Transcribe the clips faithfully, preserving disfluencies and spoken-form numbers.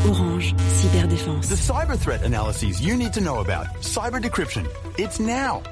Orange. Cyberdéfense. The cyber threat analyses you need to know about. Cyber decryption. It's now.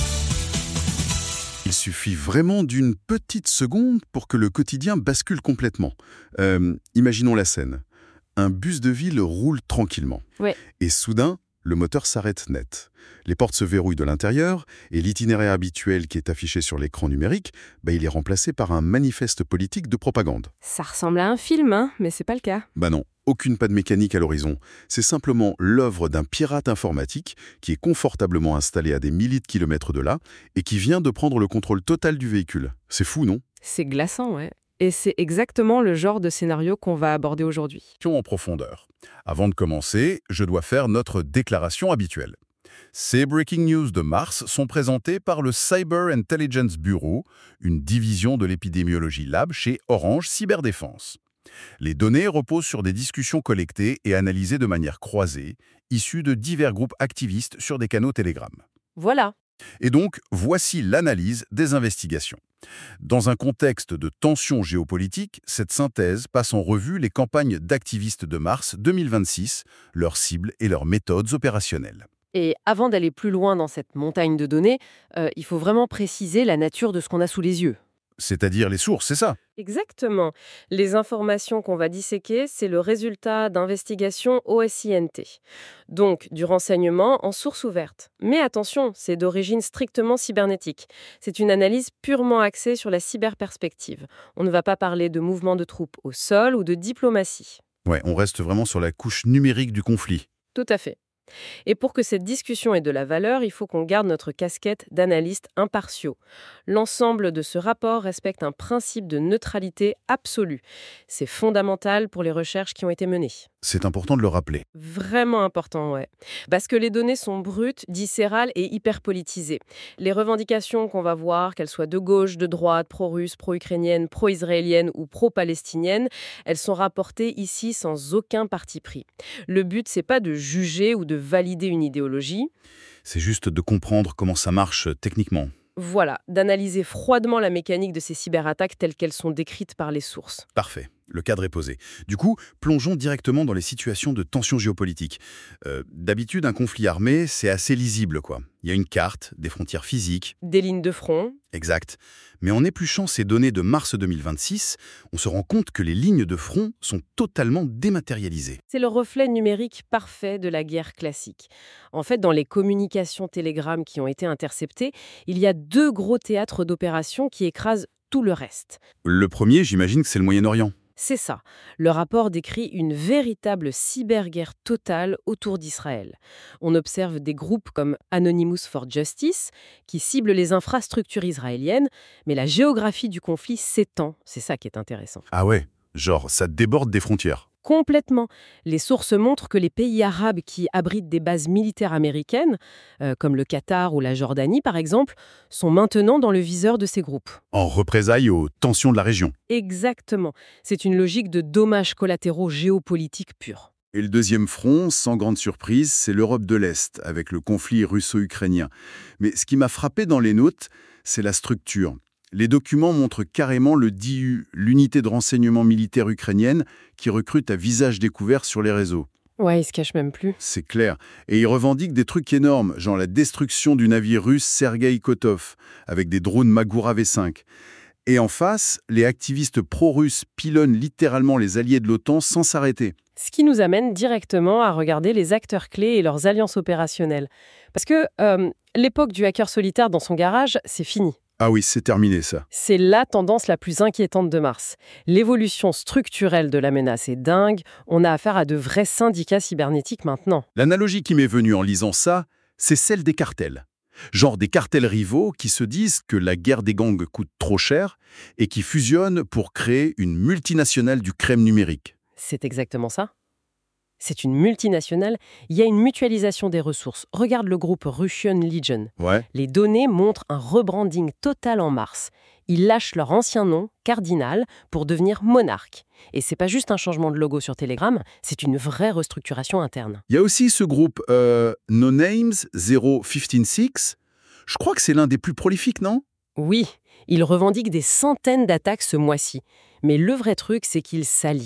Il suffit vraiment d'une petite seconde pour que le quotidien bascule complètement. Euh, imaginons la scène. Un bus de ville roule tranquillement. Ouais. Et soudain, le moteur s'arrête net. Les portes se verrouillent de l'intérieur et l'itinéraire habituel qui est affiché sur l'écran numérique, bah, il est remplacé par un manifeste politique de propagande. Ça ressemble à un film, hein, mais c'est pas le cas. Bah non, aucune panne mécanique à l'horizon. C'est simplement l'œuvre d'un pirate informatique qui est confortablement installé à des milliers de kilomètres de là et qui vient de prendre le contrôle total du véhicule. C'est fou, non? C'est glaçant, ouais. Et c'est exactement le genre de scénario qu'on va aborder aujourd'hui. En profondeur. Avant de commencer, je dois faire notre déclaration habituelle. Ces Breaking News de mars sont présentés par le Cyber Intelligence Bureau, une division de l'épidémiologie lab chez Orange Cyberdéfense. Les données reposent sur des discussions collectées et analysées de manière croisée, issues de divers groupes activistes sur des canaux Telegram. Voilà. Et donc, voici l'analyse des investigations. Dans un contexte de tensions géopolitiques, cette synthèse passe en revue les campagnes d'activistes de mars deux mille vingt-six, leurs cibles et leurs méthodes opérationnelles. Et avant d'aller plus loin dans cette montagne de données, euh, il faut vraiment préciser la nature de ce qu'on a sous les yeux. C'est-à-dire les sources, c'est ça? Exactement. Les informations qu'on va disséquer, c'est le résultat d'investigations O S I N T. Donc, du renseignement en source ouverte. Mais attention, c'est d'origine strictement cybernétique. C'est une analyse purement axée sur la cyberperspective. On ne va pas parler de mouvements de troupes au sol ou de diplomatie. Ouais, on reste vraiment sur la couche numérique du conflit. Tout à fait. Et pour que cette discussion ait de la valeur, il faut qu'on garde notre casquette d'analystes impartiaux. L'ensemble de ce rapport respecte un principe de neutralité absolue. C'est fondamental pour les recherches qui ont été menées. C'est important de le rappeler. Vraiment important, ouais. Parce que les données sont brutes, viscérales et hyper politisées. Les revendications qu'on va voir, qu'elles soient de gauche, de droite, pro-russe, pro-ukrainienne, pro-israélienne ou pro-palestinienne, elles sont rapportées ici sans aucun parti pris. Le but, c'est pas de juger ou de valider une idéologie. C'est juste de comprendre comment ça marche techniquement. Voilà, d'analyser froidement la mécanique de ces cyberattaques telles qu'elles sont décrites par les sources. Parfait. Le cadre est posé. Du coup, plongeons directement dans les situations de tension géopolitique. Euh, D'habitude, un conflit armé, c'est assez lisible, quoi. Il y a une carte, des frontières physiques. Des lignes de front. Exact. Mais en épluchant ces données de mars deux mille vingt-six, on se rend compte que les lignes de front sont totalement dématérialisées. C'est le reflet numérique parfait de la guerre classique. En fait, dans les communications Telegram qui ont été interceptées, il y a deux gros théâtres d'opérations qui écrasent tout le reste. Le premier, j'imagine que c'est le Moyen-Orient. C'est ça. Le rapport décrit une véritable cyberguerre totale autour d'Israël. On observe des groupes comme Anonymous for Justice qui ciblent les infrastructures israéliennes, mais la géographie du conflit s'étend. C'est ça qui est intéressant. Ah ouais, genre ça déborde des frontières. Complètement. Les sources montrent que les pays arabes qui abritent des bases militaires américaines, euh, comme le Qatar ou la Jordanie par exemple, sont maintenant dans le viseur de ces groupes. En représailles aux tensions de la région. Exactement. C'est une logique de dommages collatéraux géopolitiques purs. Et le deuxième front, sans grande surprise, c'est l'Europe de l'Est, avec le conflit russo-ukrainien. Mais ce qui m'a frappé dans les notes, c'est la structure. Les documents montrent carrément le D I U, l'unité de renseignement militaire ukrainienne, qui recrute à visage découvert sur les réseaux. Ouais, ils se cachent même plus. C'est clair. Et ils revendiquent des trucs énormes, genre la destruction du navire russe Sergei Kotov, avec des drones Magura V cinq. Et en face, les activistes pro-russes pilonnent littéralement les alliés de l'OTAN sans s'arrêter. Ce qui nous amène directement à regarder les acteurs clés et leurs alliances opérationnelles. Parce que euh, l'époque du hacker solitaire dans son garage, c'est fini. Ah oui, c'est terminé ça. C'est la tendance la plus inquiétante de mars. L'évolution structurelle de la menace est dingue. On a affaire à de vrais syndicats cybernétiques maintenant. L'analogie qui m'est venue en lisant ça, c'est celle des cartels. Genre des cartels rivaux qui se disent que la guerre des gangs coûte trop cher et qui fusionnent pour créer une multinationale du crème numérique. C'est exactement ça. C'est une multinationale, il y a une mutualisation des ressources. Regarde le groupe Russian Legion. Ouais. Les données montrent un rebranding total en mars. Ils lâchent leur ancien nom, Cardinal, pour devenir Monarch. Et c'est pas juste un changement de logo sur Telegram, c'est une vraie restructuration interne. Il y a aussi ce groupe euh, No Names zéro un cinq six. Je crois que c'est l'un des plus prolifiques, non? Oui, ils revendiquent des centaines d'attaques ce mois-ci. Mais le vrai truc, c'est qu'ils s'allient.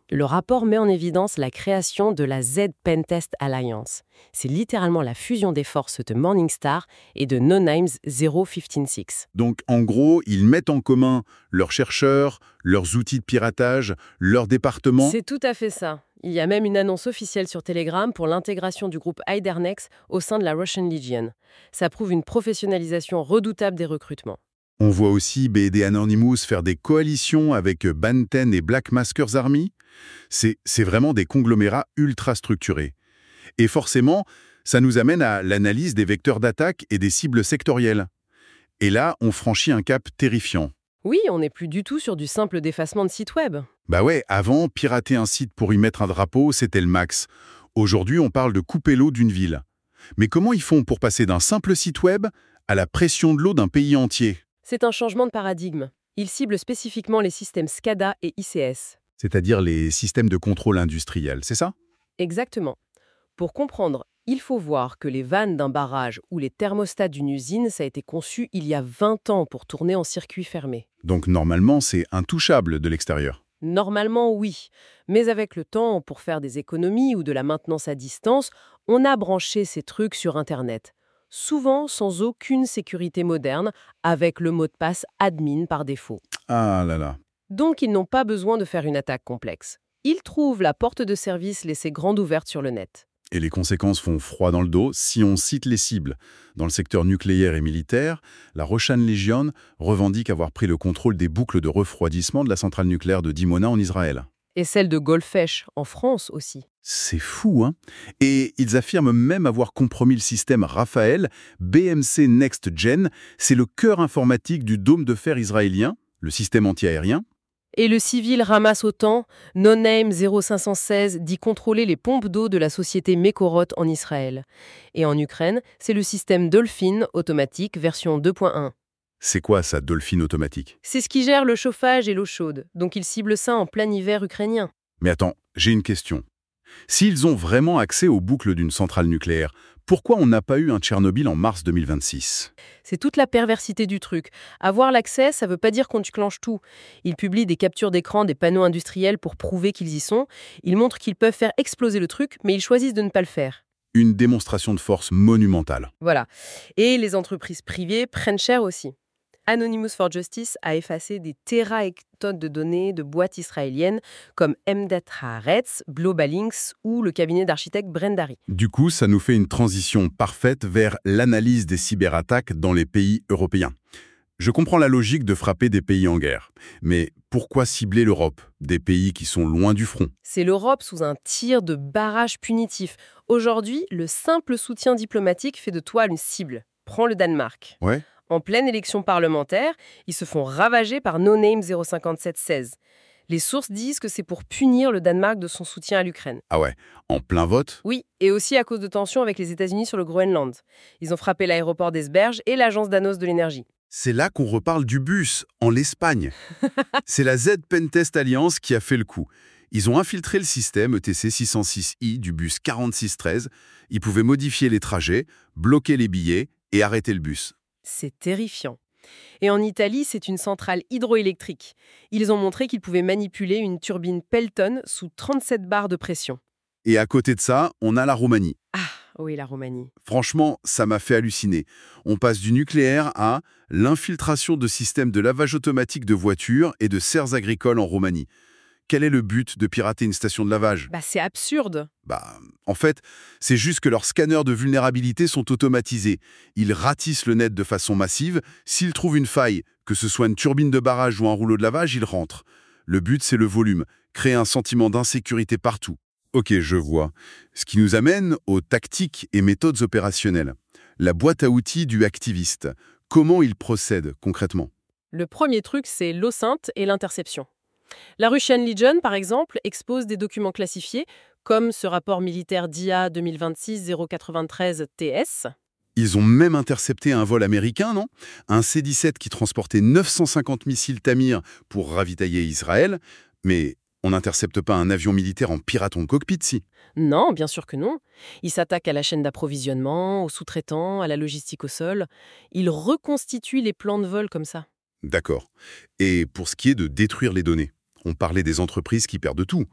Le rapport met en évidence la création de la Z Pentest Alliance. C'est littéralement la fusion des forces de Morningstar et de No Names zéro un cinq six. Donc, en gros, ils mettent en commun leurs chercheurs, leurs outils de piratage, leurs départements. C'est tout à fait ça. Il y a même une annonce officielle sur Telegram pour l'intégration du groupe Hydernex au sein de la Russian Legion. Ça prouve une professionnalisation redoutable des recrutements. On voit aussi B D Anonymous faire des coalitions avec Banten et Black Maskers Army. C'est c'est vraiment des conglomérats ultra structurés. Et forcément, ça nous amène à l'analyse des vecteurs d'attaque et des cibles sectorielles. Et là, on franchit un cap terrifiant. Oui, on n'est plus du tout sur du simple défacement de site web. Bah ouais, avant, pirater un site pour y mettre un drapeau, c'était le max. Aujourd'hui, on parle de couper l'eau d'une ville. Mais comment ils font pour passer d'un simple site web à la pression de l'eau d'un pays entier? C'est un changement de paradigme. Ils ciblent spécifiquement les systèmes SCADA et I C S. C'est-à-dire les systèmes de contrôle industriel, c'est ça? Exactement. Pour comprendre, il faut voir que les vannes d'un barrage ou les thermostats d'une usine, ça a été conçu il y a vingt ans pour tourner en circuit fermé. Donc normalement, c'est intouchable de l'extérieur. Normalement, oui. Mais avec le temps, pour faire des économies ou de la maintenance à distance, on a branché ces trucs sur Internet. Souvent sans aucune sécurité moderne, avec le mot de passe admin par défaut. Ah là là. Donc ils n'ont pas besoin de faire une attaque complexe. Ils trouvent la porte de service laissée grande ouverte sur le net. Et les conséquences font froid dans le dos si on cite les cibles. Dans le secteur nucléaire et militaire, la Russian Legion revendique avoir pris le contrôle des boucles de refroidissement de la centrale nucléaire de Dimona en Israël. Et celle de Golfech, en France aussi. C'est fou, hein? Et ils affirment même avoir compromis le système Rafael, B M C Next Gen. C'est le cœur informatique du dôme de fer israélien, le système anti-aérien. Et le civil ramasse autant. No Name zéro cinq un six dit contrôler les pompes d'eau de la société Mekorot en Israël. Et en Ukraine, c'est le système Dolphin automatique version deux point un. C'est quoi ça, Dolphin automatique? C'est ce qui gère le chauffage et l'eau chaude, donc ils ciblent ça en plein hiver ukrainien. Mais attends, j'ai une question. S'ils ont vraiment accès aux boucles d'une centrale nucléaire, pourquoi on n'a pas eu un Tchernobyl en mars deux mille vingt-six? C'est toute la perversité du truc. Avoir l'accès, ça veut pas dire qu'on déclenche tout. Ils publient des captures d'écran des panneaux industriels pour prouver qu'ils y sont. Ils montrent qu'ils peuvent faire exploser le truc, mais ils choisissent de ne pas le faire. Une démonstration de force monumentale. Voilà. Et les entreprises privées prennent cher aussi. Anonymous for Justice a effacé des téraoctets de données de boîtes israéliennes comme Emdet Haaretz, Globalinks ou le cabinet d'architectes Brendari. Du coup, ça nous fait une transition parfaite vers l'analyse des cyberattaques dans les pays européens. Je comprends la logique de frapper des pays en guerre. Mais pourquoi cibler l'Europe, des pays qui sont loin du front? C'est l'Europe sous un tir de barrage punitif. Aujourd'hui, le simple soutien diplomatique fait de toi une cible. Prends le Danemark. Ouais. En pleine élection parlementaire, ils se font ravager par No Name zéro cinq sept seize. Les sources disent que c'est pour punir le Danemark de son soutien à l'Ukraine. Ah ouais, en plein vote? Oui, et aussi à cause de tensions avec les États-Unis sur le Groenland. Ils ont frappé l'aéroport d'Esberge et l'agence danos de l'énergie. C'est là qu'on reparle du bus, en l'Espagne. C'est la Z Pentest Alliance qui a fait le coup. Ils ont infiltré le système E T C six cent six i du bus quarante-six treize. Ils pouvaient modifier les trajets, bloquer les billets et arrêter le bus. C'est terrifiant. Et en Italie, c'est une centrale hydroélectrique. Ils ont montré qu'ils pouvaient manipuler une turbine Pelton sous trente-sept bars de pression. Et à côté de ça, on a la Roumanie. Ah, oui, la Roumanie. Franchement, ça m'a fait halluciner. On passe du nucléaire à l'infiltration de systèmes de lavage automatique de voitures et de serres agricoles en Roumanie. Quel est le but de pirater une station de lavage? Bah, c'est absurde. Bah, en fait, c'est juste que leurs scanners de vulnérabilité sont automatisés. Ils ratissent le net de façon massive. S'ils trouvent une faille, que ce soit une turbine de barrage ou un rouleau de lavage, ils rentrent. Le but, c'est le volume, créer un sentiment d'insécurité partout. Ok, je vois. Ce qui nous amène aux tactiques et méthodes opérationnelles. La boîte à outils du activiste. Comment il procède concrètement? Le premier truc, c'est l'O S I N T et l'interception. La Russian Legion, par exemple, expose des documents classifiés, comme ce rapport militaire D I A deux mille vingt-six zéro quatre-vingt-treize T S. Ils ont même intercepté un vol américain, non? Un C dix-sept qui transportait neuf cent cinquante missiles Tamir pour ravitailler Israël. Mais on n'intercepte pas un avion militaire en piratant le cockpit, si? Non, bien sûr que non. Ils s'attaquent à la chaîne d'approvisionnement, aux sous-traitants, à la logistique au sol. Ils reconstituent les plans de vol comme ça. D'accord. Et pour ce qui est de détruire les données, on parlait des entreprises qui perdent tout.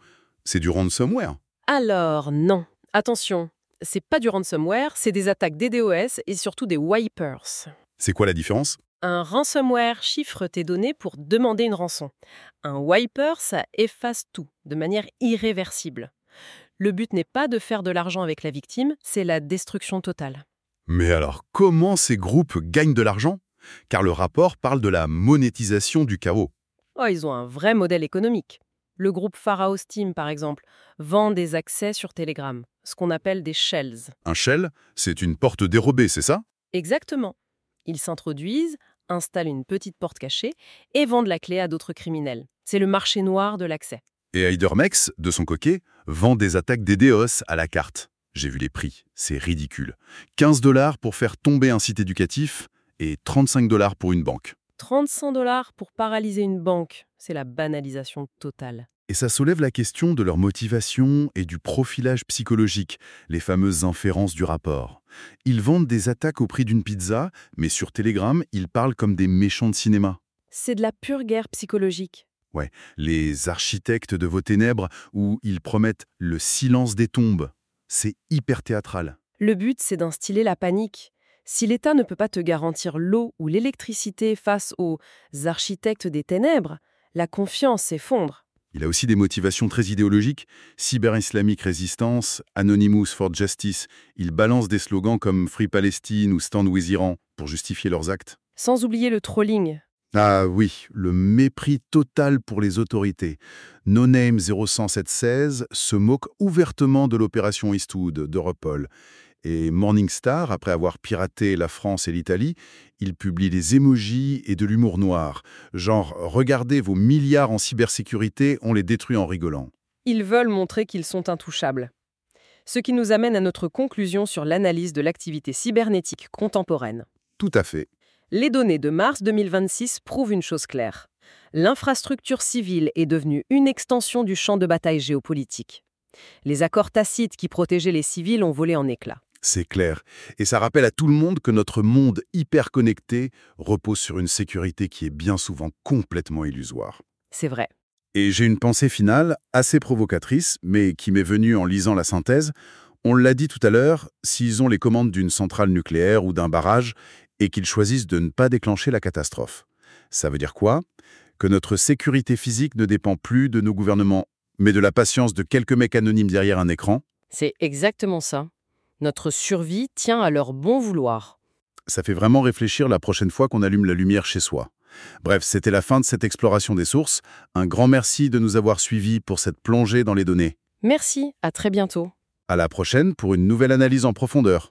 C'est du ransomware. Alors, non. Attention, c'est pas du ransomware, c'est des attaques D DoS et surtout des wipers. C'est quoi la différence? Un ransomware chiffre tes données pour demander une rançon. Un wiper, ça efface tout, de manière irréversible. Le but n'est pas de faire de l'argent avec la victime, c'est la destruction totale. Mais alors, comment ces groupes gagnent de l'argent? Car le rapport parle de la monétisation du chaos. Oh, ils ont un vrai modèle économique. Le groupe Pharaoh Steam, par exemple, vend des accès sur Telegram, ce qu'on appelle des shells. Un shell, c'est une porte dérobée, c'est ça? Exactement. Ils s'introduisent, installent une petite porte cachée et vendent la clé à d'autres criminels. C'est le marché noir de l'accès. Et Hydermex, de son côté, vend des attaques D DoS à la carte. J'ai vu les prix, c'est ridicule. quinze dollars pour faire tomber un site éducatif et trente-cinq dollars pour une banque. trente-cinq dollars pour paralyser une banque, c'est la banalisation totale. Et ça soulève la question de leur motivation et du profilage psychologique, les fameuses inférences du rapport. Ils vendent des attaques au prix d'une pizza, mais sur Telegram, ils parlent comme des méchants de cinéma. C'est de la pure guerre psychologique. Ouais, les architectes de vos ténèbres, où ils promettent le silence des tombes. C'est hyper théâtral. Le but, c'est d'instiller la panique. Si l'État ne peut pas te garantir l'eau ou l'électricité face aux architectes des ténèbres, la confiance s'effondre. Il a aussi des motivations très idéologiques. Cyber Islamic Resistance, Anonymous for Justice. Ils balancent des slogans comme Free Palestine ou Stand with Iran pour justifier leurs actes. Sans oublier le trolling. Ah oui, le mépris total pour les autorités. No Name zéro un sept seize se moque ouvertement de l'opération Eastwood d'Europol. Et Morningstar, après avoir piraté la France et l'Italie, il publie des émojis et de l'humour noir. Genre, regardez vos milliards en cybersécurité, on les détruit en rigolant. Ils veulent montrer qu'ils sont intouchables. Ce qui nous amène à notre conclusion sur l'analyse de l'activité cybernétique contemporaine. Tout à fait. Les données de mars deux mille vingt-six prouvent une chose claire. L'infrastructure civile est devenue une extension du champ de bataille géopolitique. Les accords tacites qui protégeaient les civils ont volé en éclats. C'est clair. Et ça rappelle à tout le monde que notre monde hyper connecté repose sur une sécurité qui est bien souvent complètement illusoire. C'est vrai. Et j'ai une pensée finale, assez provocatrice, mais qui m'est venue en lisant la synthèse. On l'a dit tout à l'heure, s'ils ont les commandes d'une centrale nucléaire ou d'un barrage, et qu'ils choisissent de ne pas déclencher la catastrophe. Ça veut dire quoi? Que notre sécurité physique ne dépend plus de nos gouvernements, mais de la patience de quelques mecs anonymes derrière un écran. C'est exactement ça. Notre survie tient à leur bon vouloir. Ça fait vraiment réfléchir la prochaine fois qu'on allume la lumière chez soi. Bref, c'était la fin de cette exploration des sources. Un grand merci de nous avoir suivis pour cette plongée dans les données. Merci, à très bientôt. À la prochaine pour une nouvelle analyse en profondeur.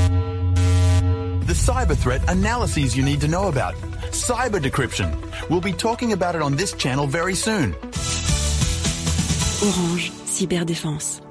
The cyber threat analyses you need to know about. Cyber decryption. We'll be talking about it on this channel very soon. Orange Cyberdéfense.